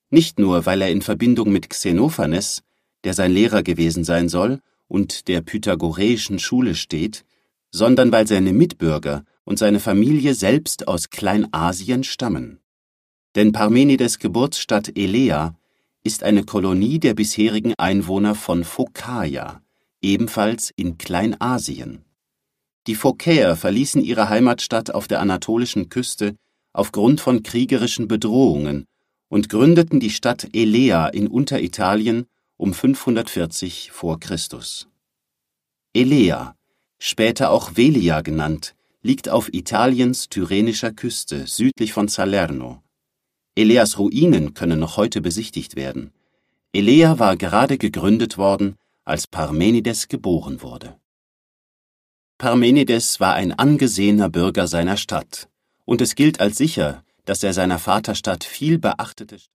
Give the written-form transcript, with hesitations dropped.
Nicht nur, weil er in Verbindung mit Xenophanes, der sein Lehrer gewesen sein soll, und der pythagoreischen Schule steht, sondern weil seine Mitbürger und seine Familie selbst aus Kleinasien stammen. Denn Parmenides' Geburtsstadt Elea ist eine Kolonie der bisherigen Einwohner von Phokaia, ebenfalls in Kleinasien. Die Phokäer verließen ihre Heimatstadt auf der anatolischen Küste aufgrund von kriegerischen Bedrohungen und gründeten die Stadt Elea in Unteritalien um 540 vor Christus. Elea, später auch Velia genannt, liegt auf Italiens tyrrhenischer Küste südlich von Salerno. Eleas Ruinen können noch heute besichtigt werden. Elea war gerade gegründet worden, als Parmenides geboren wurde. Parmenides war ein angesehener Bürger seiner Stadt, und es gilt als sicher, dass er seiner Vaterstadt viel beachtete